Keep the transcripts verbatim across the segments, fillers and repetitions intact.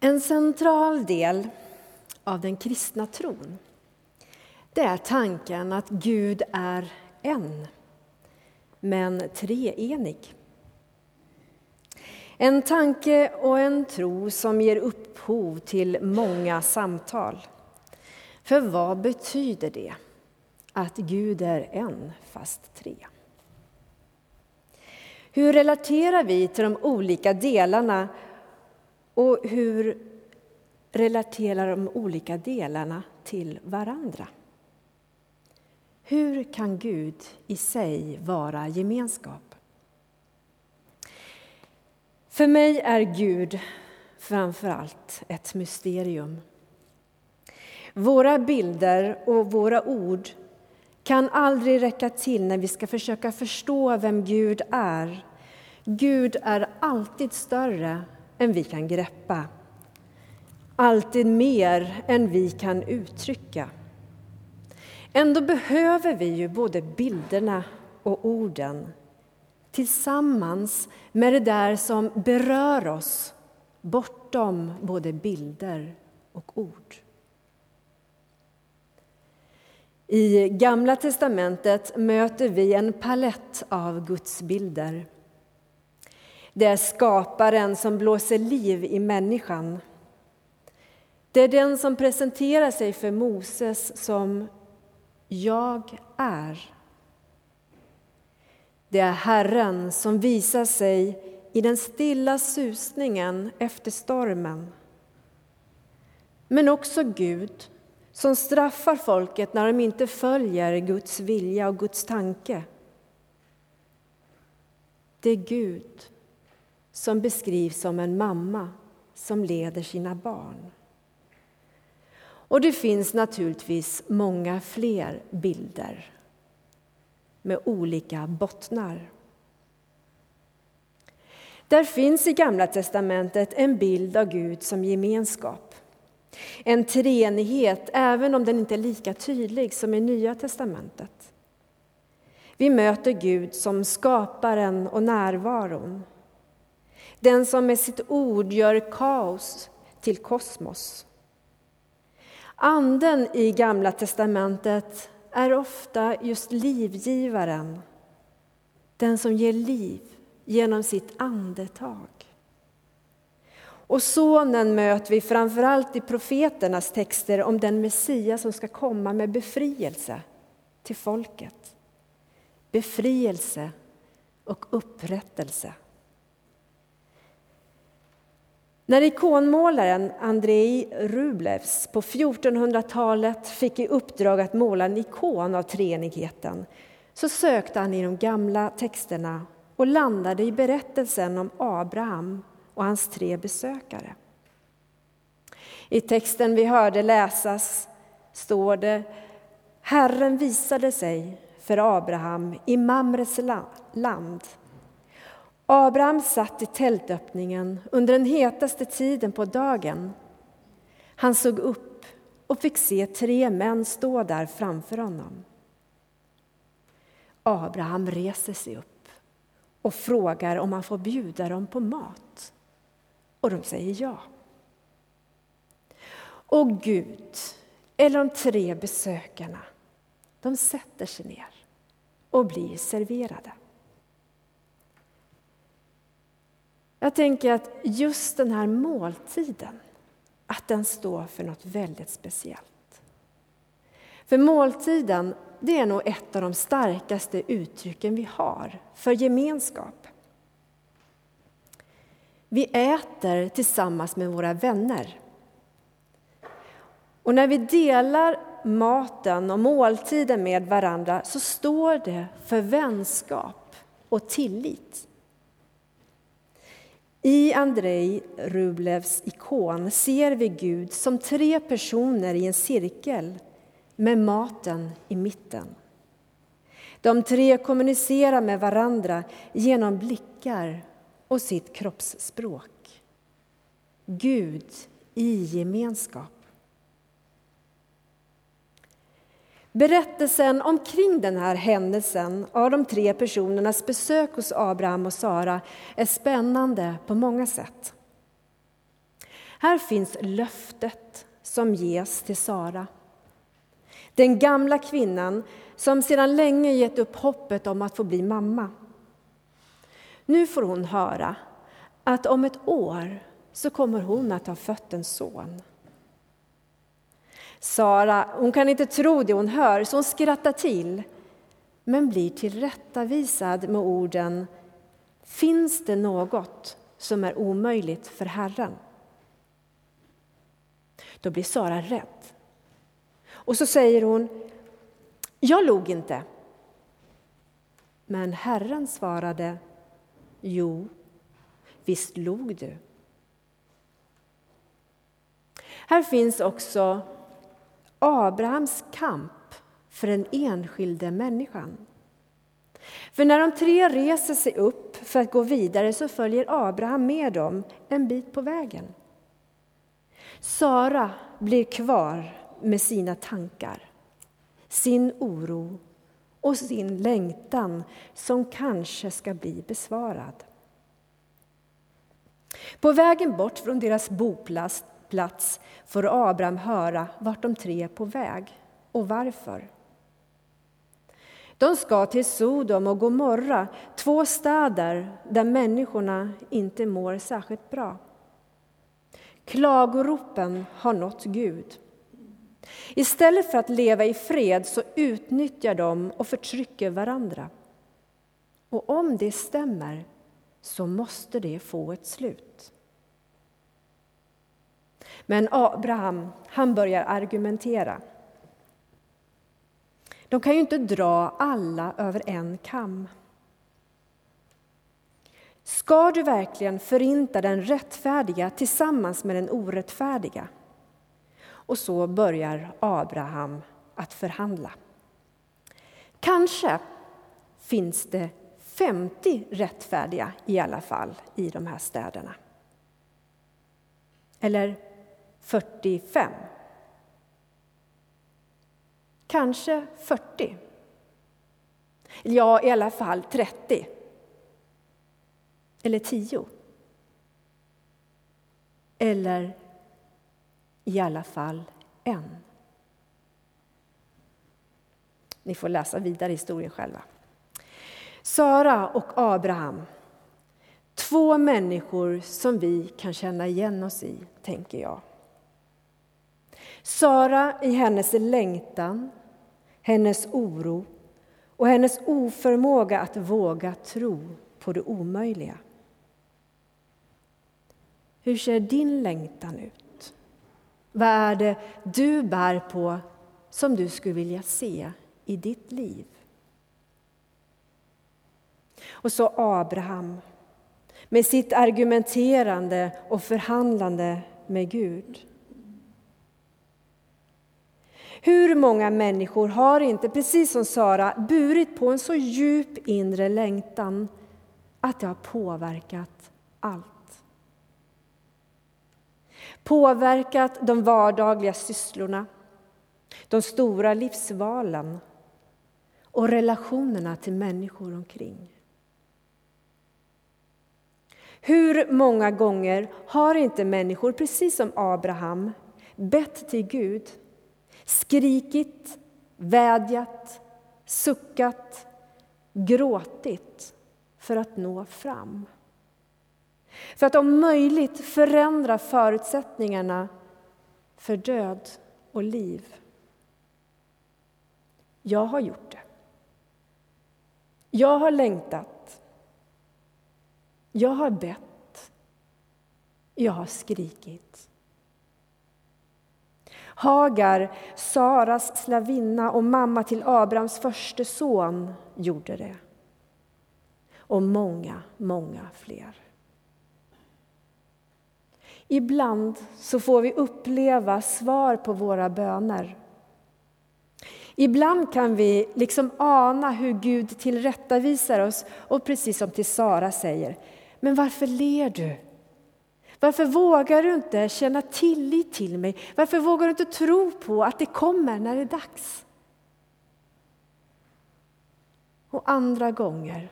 En central del av den kristna tron, det är tanken att Gud är en, men treenig. En tanke och en tro som ger upphov till många samtal. För vad betyder det att Gud är en fast tre? Hur relaterar vi till de olika delarna och hur relaterar de olika delarna till varandra? Hur kan Gud i sig vara gemenskap? För mig är Gud framför allt ett mysterium. Våra bilder och våra ord kan aldrig räcka till när vi ska försöka förstå vem Gud är. Gud är alltid större än vi kan greppa. Alltid mer än vi kan uttrycka. Ändå behöver vi ju både bilderna och orden tillsammans med det där som berör oss bortom både bilder och ord. I Gamla testamentet möter vi en palett av Guds bilder. Det är skaparen som blåser liv i människan. Det är den som presenterar sig för Moses som jag är. Det är Herren som visar sig i den stilla susningen efter stormen. Men också Gud som straffar folket när de inte följer Guds vilja och Guds tanke. Det är Gud som beskrivs som en mamma som leder sina barn. Och det finns naturligtvis många fler bilder med olika bottnar. Där finns i Gamla testamentet en bild av Gud som gemenskap. En treenighet, även om den inte är lika tydlig som i Nya testamentet. Vi möter Gud som skaparen och närvaron. Den som med sitt ord gör kaos till kosmos. Anden i Gamla testamentet är ofta just livgivaren. Den som ger liv genom sitt andetag. Och sonen möter vi framförallt i profeternas texter om den Messias som ska komma med befrielse till folket. Befrielse och upprättelse. När ikonmålaren Andrei Rublevs på fjortonhundratalet fick i uppdrag att måla en ikon av treenigheten, så sökte han i de gamla texterna och landade i berättelsen om Abraham och hans tre besökare. I texten vi hörde läsas står det: Herren visade sig för Abraham i Mamres land. Abraham satt i tältöppningen under den hetaste tiden på dagen. Han såg upp och fick se tre män stå där framför honom. Abraham reser sig upp och frågar om han får bjuda dem på mat. Och de säger ja. Och Gud, eller de tre besökarna, de sätter sig ner och blir serverade. Jag tänker att just den här måltiden, att den står för något väldigt speciellt. För måltiden, det är nog ett av de starkaste uttrycken vi har för gemenskap. Vi äter tillsammans med våra vänner. Och när vi delar maten och måltiden med varandra så står det för vänskap och tillit. I Andrei Rublevs ikon ser vi Gud som tre personer i en cirkel med maten i mitten. De tre kommunicerar med varandra genom blickar och sitt kroppsspråk. Gud i gemenskap. Berättelsen omkring den här händelsen av de tre personernas besök hos Abraham och Sara är spännande på många sätt. Här finns löftet som ges till Sara. Den gamla kvinnan som sedan länge gett upp hoppet om att få bli mamma. Nu får hon höra att om ett år så kommer hon att ha fött en son. Sara, hon kan inte tro det hon hör, så hon skrattar till, men blir tillrättavisad med orden: finns det något som är omöjligt för Herren? Då blir Sara rädd. Och så säger hon: jag log inte. Men Herren svarade: jo, visst log du. Här finns också Abrahams kamp för den enskilde människan. För när de tre reser sig upp för att gå vidare så följer Abraham med dem en bit på vägen. Sara blir kvar med sina tankar, sin oro och sin längtan som kanske ska bli besvarad. På vägen bort från deras boplats får Abraham höra vart de tre är på väg och varför. De ska till Sodom och Gomorra, två städer där människorna inte mår särskilt bra. Klagoropen har nått Gud. Istället för att leva i fred så utnyttjar de och förtrycker varandra. Och om det stämmer så måste det få ett slut. Men Abraham, han börjar argumentera. De kan ju inte dra alla över en kam. Ska du verkligen förinta den rättfärdiga tillsammans med den orättfärdiga? Och så börjar Abraham att förhandla. Kanske finns det femtio rättfärdiga i alla fall i de här städerna. Eller fyrtiofem. Kanske fyrtio. Ja, i alla fall trettio. Eller tio. Eller i alla fall en. Ni får läsa vidare historien själva. Sara och Abraham. Två människor som vi kan känna igen oss i, tänker jag. Sara i hennes längtan, hennes oro och hennes oförmåga att våga tro på det omöjliga. Hur ser din längtan ut? Vad är det du bär på som du skulle vilja se i ditt liv? Och så Abraham med sitt argumenterande och förhandlande med Gud. Hur många människor har inte, precis som Sara, burit på en så djup inre längtan att det har påverkat allt? Påverkat de vardagliga sysslorna, de stora livsvalen och relationerna till människor omkring. Hur många gånger har inte människor, precis som Abraham, bett till Gud, skrikit, vädjat, suckat, gråtit för att nå fram? För att om möjligt förändra förutsättningarna för död och liv. Jag har gjort det. Jag har längtat. Jag har bett. Jag har skrikit. Hagar, Saras slavinna och mamma till Abrahams första son, gjorde det. Och många, många fler. Ibland så får vi uppleva svar på våra böner. Ibland kan vi liksom ana hur Gud tillrättavisar oss och precis som till Sara säger: men varför ler du? Varför vågar du inte känna tillit till mig? Varför vågar du inte tro på att det kommer när det är dags? Och andra gånger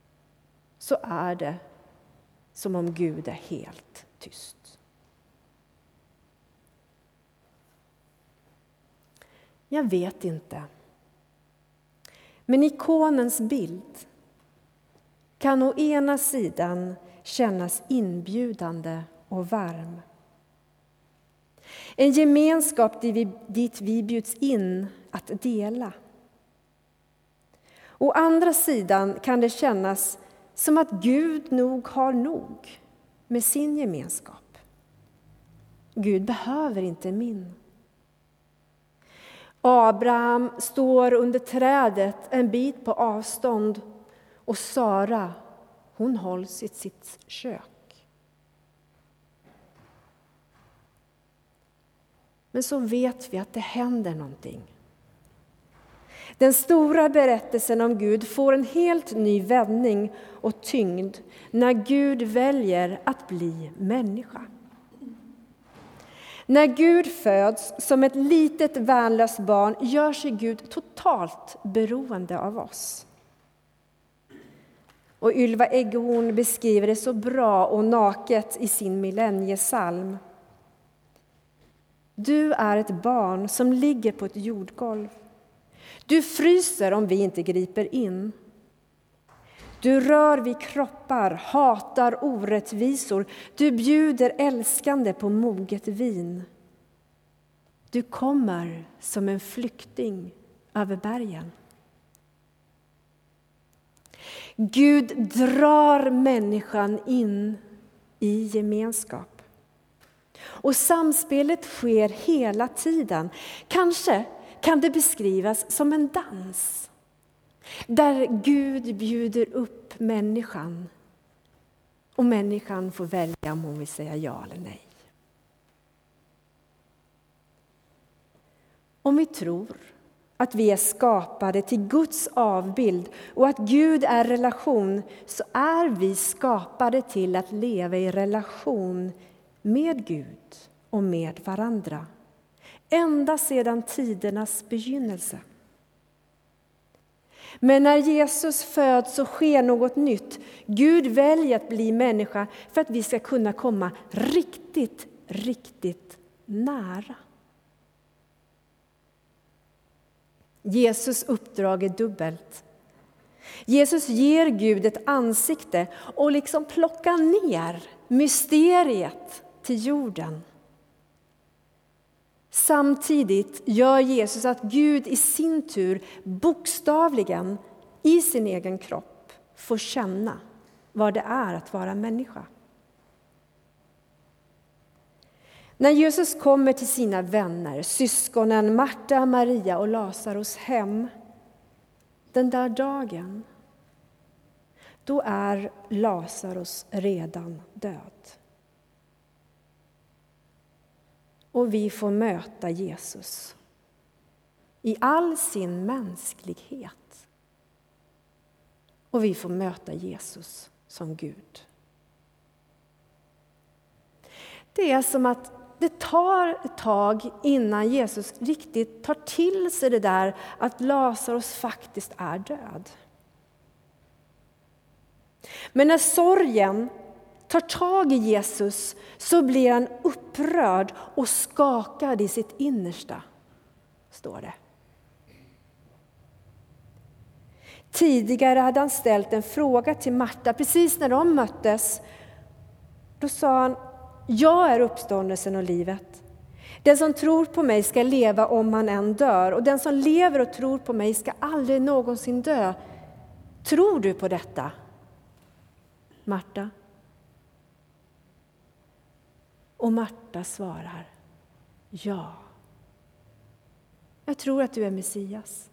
så är det som om Gud är helt tyst. Jag vet inte. Men ikonens bild kan å ena sidan kännas inbjudande och varm. En gemenskap dit vi bjuds in att dela. Å andra sidan kan det kännas som att Gud nog har nog med sin gemenskap. Gud behöver inte min. Abraham står under trädet en bit på avstånd och Sara, hon hålls i sitt kök. Men så vet vi att det händer någonting. Den stora berättelsen om Gud får en helt ny vändning och tyngd när Gud väljer att bli människa. När Gud föds som ett litet värnlöst barn gör sig Gud totalt beroende av oss. Och Ylva Eggehorn beskriver det så bra och naket i sin millenniesalm. Du är ett barn som ligger på ett jordgolv. Du fryser om vi inte griper in. Du rör vid kroppar, hatar orättvisor. Du bjuder älskande på moget vin. Du kommer som en flykting över bergen. Gud drar människan in i gemenskap. Och samspelet sker hela tiden. Kanske kan det beskrivas som en dans. Där Gud bjuder upp människan. Och människan får välja om hon vill säga ja eller nej. Om vi tror att vi är skapade till Guds avbild och att Gud är relation, så är vi skapade till att leva i relation med Gud och med varandra. Ända sedan tidernas begynnelse. Men när Jesus föds så sker något nytt. Gud väljer att bli människa för att vi ska kunna komma riktigt, riktigt nära. Jesus uppdrag är dubbelt. Jesus ger Gud ett ansikte och liksom plockar ner mysteriet till jorden. Samtidigt gör Jesus att Gud i sin tur bokstavligen i sin egen kropp får känna vad det är att vara människa. När Jesus kommer till sina vänner, syskonen Marta, Maria och Lazarus hem, den där dagen, då är Lazarus redan död. Och vi får möta Jesus i all sin mänsklighet. Och vi får möta Jesus som Gud. Det är som att det tar ett tag innan Jesus riktigt tar till sig det där att Lazarus faktiskt är död. Men när sorgen tar tag i Jesus så blir han upprörd och skakad i sitt innersta, står det. Tidigare hade han ställt en fråga till Marta precis när de möttes. Då sa han: jag är uppståndelsen och livet. Den som tror på mig ska leva om han än dör. Och den som lever och tror på mig ska aldrig någonsin dö. Tror du på detta, Marta? Och Marta svarar: ja. Jag tror att du är Messias.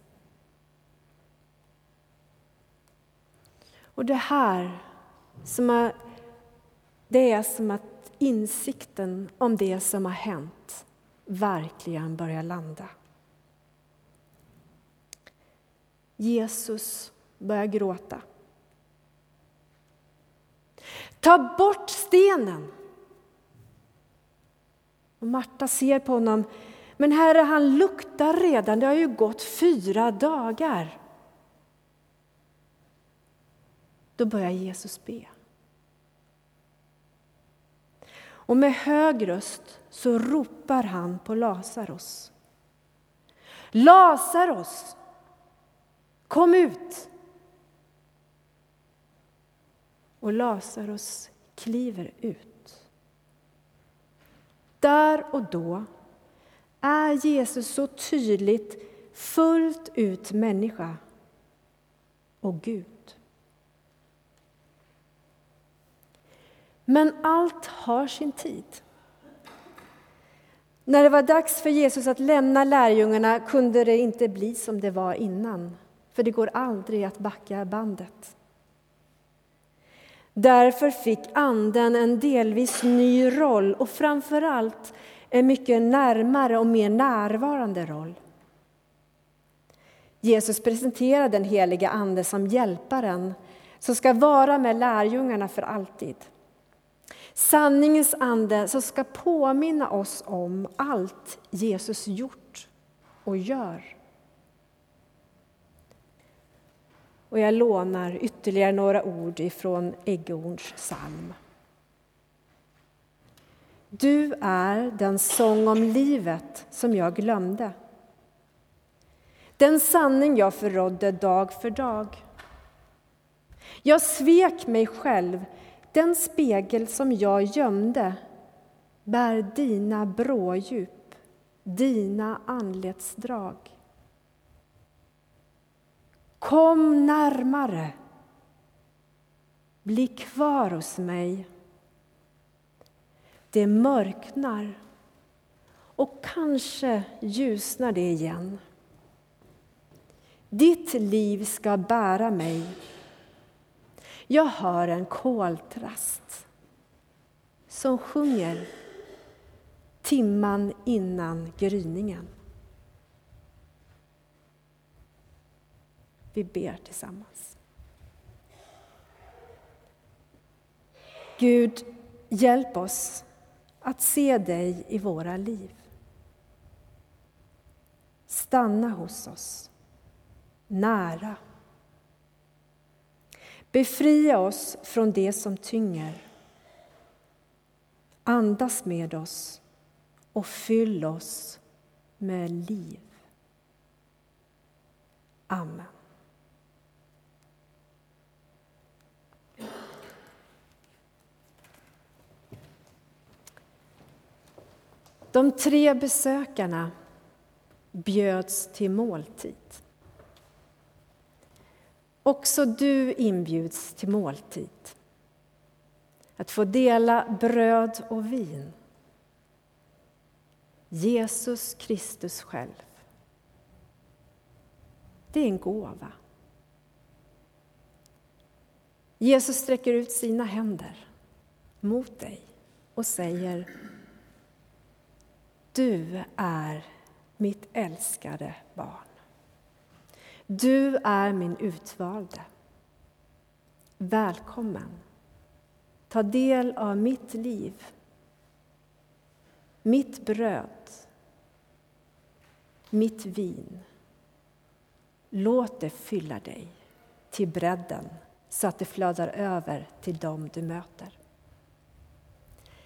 Och det här som är, det är som att insikten om det som har hänt verkligen börjar landa. Jesus börjar gråta. Ta bort stenen. Och Marta ser på honom. Men Herre, han luktar redan. Det har ju gått fyra dagar. Då börjar Jesus be. Och med hög röst så ropar han på Lazarus. Lazarus, kom ut! Och Lazarus kliver ut. Där och då är Jesus så tydligt fullt ut människa och Gud. Men allt har sin tid. När det var dags för Jesus att lämna lärjungarna kunde det inte bli som det var innan. För det går aldrig att backa bandet. Därför fick anden en delvis ny roll och framförallt en mycket närmare och mer närvarande roll. Jesus presenterade den heliga ande som hjälparen som ska vara med lärjungarna för alltid. Sanningens ande som ska påminna oss om allt Jesus gjort och gör. Och jag lånar ytterligare några ord ifrån Eggorns psalm. Du är den sång om livet som jag glömde. Den sanning jag förrådde dag för dag. Jag svek mig själv. Den spegel som jag gömde bär dina brådjup, dina anletsdrag. Kom närmare, bli kvar hos mig. Det mörknar och kanske ljusnar det igen. Ditt liv ska bära mig. Jag hör en koltrast som sjunger timman innan gryningen. Vi ber tillsammans. Gud, hjälp oss att se dig i våra liv. Stanna hos oss, nära. Befria oss från det som tynger. Andas med oss och fyll oss med liv. Amen. De tre besökarna bjöds till måltid. Också du inbjuds till måltid. Att få dela bröd och vin. Jesus Kristus själv. Det är en gåva. Jesus sträcker ut sina händer mot dig och säger: du är mitt älskade barn. Du är min utvalde. Välkommen. Ta del av mitt liv. Mitt bröd. Mitt vin. Låt det fylla dig till bredden så att det flödar över till dem du möter.